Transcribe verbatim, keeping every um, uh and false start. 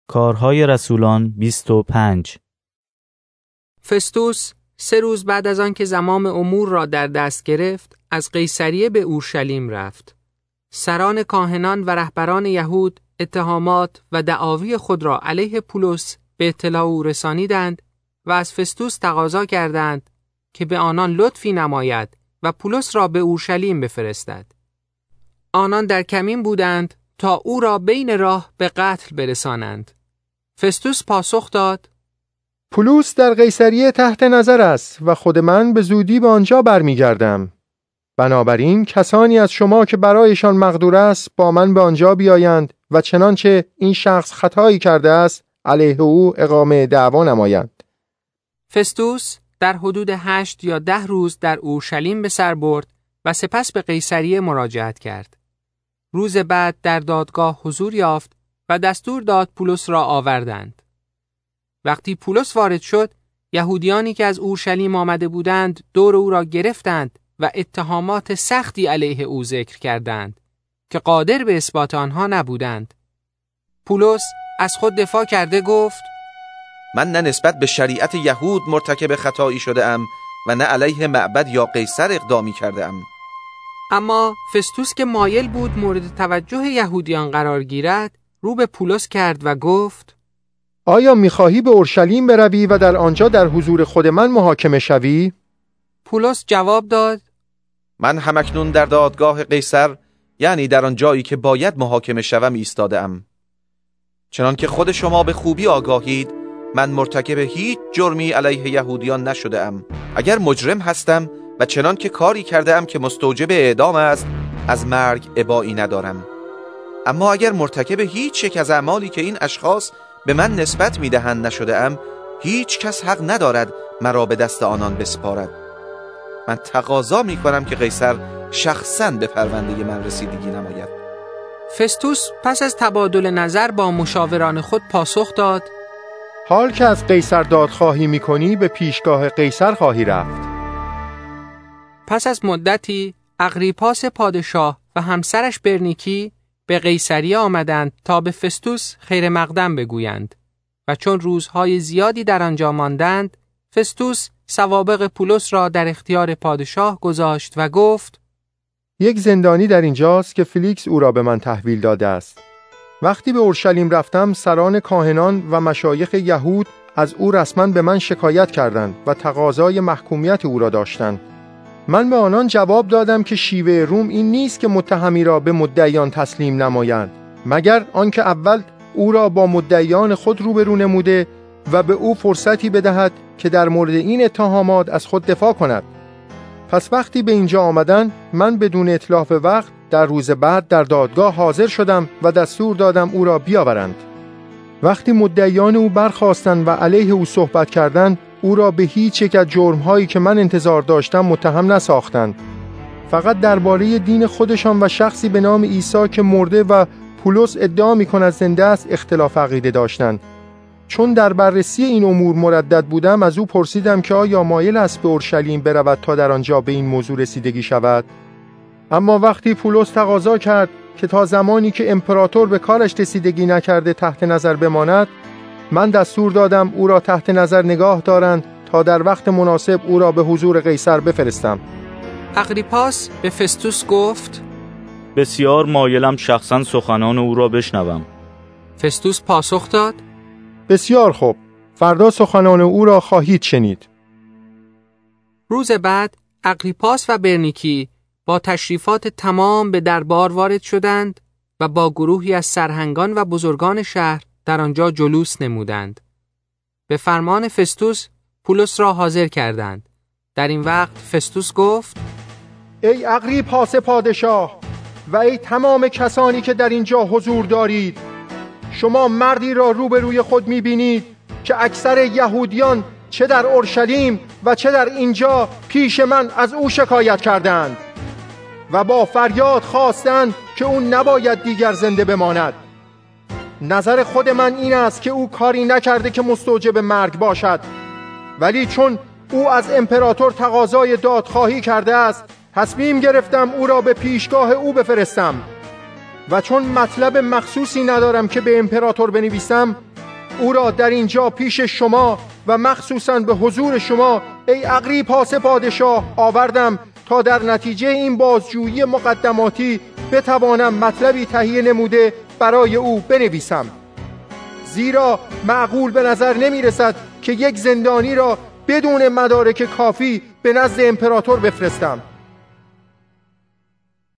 کارهای رسولان بیست و پنج. فستوس سه روز بعد از آن که زمام امور را در دست گرفت، از قیصریه به اورشلیم رفت. سران کاهنان و رهبران یهود اتهامات و دعاوی خود را علیه پولس به اطلاع او رسانیدند و از فستوس تقاضا کردند که به آنان لطفی نماید و پولس را به اورشلیم بفرستد. آنان در کمین بودند تا او را بین راه به قتل برسانند. فستوس پاسخ داد: پولس در قیصریه تحت نظر است و خود من به زودی به آنجا برمیگردم. بنابراین کسانی از شما که برایشان مقدور است با من به آنجا بیایند و چنانچه این شخص خطایی کرده است علیه او اقامه دعوا نمایند. فستوس در حدود هشت یا ده روز در اورشلیم به سر برد و سپس به قیصریه مراجعت کرد. روز بعد در دادگاه حضور یافت و دستور داد پولس را آوردند. وقتی پولس وارد شد، یهودیانی که از اورشلیم آمده بودند دور او را گرفتند و اتهامات سختی علیه او ذکر کردند که قادر به اثبات آنها نبودند. پولس از خود دفاع کرده گفت: من نه نسبت به شریعت یهود مرتکب خطایی شده ام و نه علیه معبد یا قیصر اقدامی کرده ام. اما فستوس که مایل بود مورد توجه یهودیان قرار گیرد، رو به پولس کرد و گفت: آیا می‌خواهی به اورشلیم بروی و در آنجا در حضور خود من محاکمه شوی؟ پولس جواب داد: من همکنون در دادگاه قیصر، یعنی در آن جایی که باید محاکمه شوم ایستاده ام. چنان که خود شما به خوبی آگاهید، من مرتکب هیچ جرمی علیه یهودیان نشده ام. اگر مجرم هستم و چنان که کاری کرده ام که مستوجب اعدام است، از مرگ ابایی ندارم. اما اگر مرتکب هیچ یک از اعمالی که این اشخاص به من نسبت میدهند نشده ام، هیچ کس حق ندارد مرا به دست آنان بسپارد. من تقاضا می کنم که قیصر شخصاً به پرونده من رسیدگی نماید. فستوس پس از تبادل نظر با مشاوران خود پاسخ داد: حال که از قیصر دادخواهی می کنی به پیشگاه قیصر خواهی رفت. پس از مدتی اغریپاس پادشاه و همسرش برنیکی به قیصریه آمدند تا به فستوس خیر مقدم بگویند و چون روزهای زیادی در آنجا ماندند، فستوس سوابق پولس را در اختیار پادشاه گذاشت و گفت: یک زندانی در اینجاست که فلیکس او را به من تحویل داده است. وقتی به اورشلیم رفتم، سران کاهنان و مشایخ یهود از او رسما به من شکایت کردند و تقاضای محکومیت او را داشتند. من به آنان جواب دادم که شیوه روم این نیست که متهمی را به مدعیان تسلیم نمایند، مگر آنکه اول او را با مدعیان خود روبرو نموده و به او فرصتی بدهد که در مورد این اتهامات از خود دفاع کند. پس وقتی به اینجا آمدن، من بدون اتلاف وقت در روز بعد در دادگاه حاضر شدم و دستور دادم او را بیاورند. وقتی مدعیان او برخاستند و علیه او صحبت کردند، او را به هیچ یک از جرم‌هایی که من انتظار داشتم متهم نساختند. فقط درباره دین خودشان و شخصی به نام عیسی که مرده و پولس ادعا می‌کند زنده است اختلاف عقیده داشتند. چون در بررسی این امور مردد بودم، از او پرسیدم که آیا مایل است به اورشلیم برود تا در آنجا به این موضوع رسیدگی شود. اما وقتی پولس تقاضا کرد که تا زمانی که امپراتور به کارش رسیدگی نکرده تحت نظر بماند، من دستور دادم او را تحت نظر نگاه دارند تا در وقت مناسب او را به حضور قیصر بفرستم. اغریپاس به فستوس گفت: بسیار مایلم شخصا سخنان او را بشنوم. فستوس پاسخ داد: بسیار خوب، فردا سخنان او را خواهید شنید. روز بعد اغریپاس و برنیکی با تشریفات تمام به دربار وارد شدند و با گروهی از سرهنگان و بزرگان شهر در آنجا جلوس نمودند. به فرمان فستوس پولس را حاضر کردند. در این وقت فستوس گفت: ای اغریپاس پادشاه و ای تمام کسانی که در اینجا حضور دارید، شما مردی را روبروی خود می‌بینید که اکثر یهودیان چه در اورشلیم و چه در اینجا پیش من از او شکایت کردند و با فریاد خواستند که او نباید دیگر زنده بماند. نظر خود من این است که او کاری نکرده که مستوجب مرگ باشد، ولی چون او از امپراتور تقاضای دادخواهی کرده است، تصمیم گرفتم او را به پیشگاه او بفرستم و چون مطلب مخصوصی ندارم که به امپراتور بنویسم، او را در اینجا پیش شما و مخصوصاً به حضور شما ای اغریپاس پادشاه آوردم تا در نتیجه این بازجویی مقدماتی بتوانم مطلبی تهیه نموده برای او بنویسم. زیرا معقول به نظر نمی رسد که یک زندانی را بدون مدارک کافی به نزد امپراتور بفرستم.